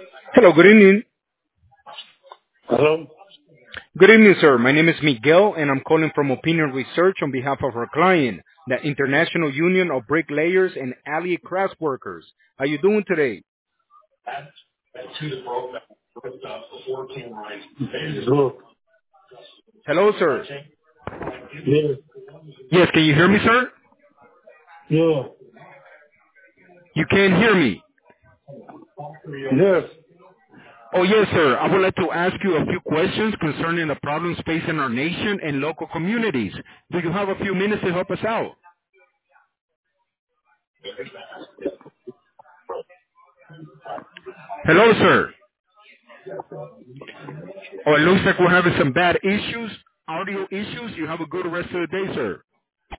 Hello, good evening. Hello? Good evening, sir. My name is Miguel, and I'm calling from Opinion Research on behalf of our client, the International Union of Bricklayers and Alley Craft Workers. How you doing today? Good. Hello, sir. Yeah. Yes, can you hear me, sir? Yeah. You can hear me. Yes. Oh, yes, sir. I would like to ask you a few questions concerning the problems facing our nation and local communities. Do you have a few minutes to help us out? Hello, sir. Oh, it looks like we're having some bad issues, audio issues. You have a good rest of the day, sir.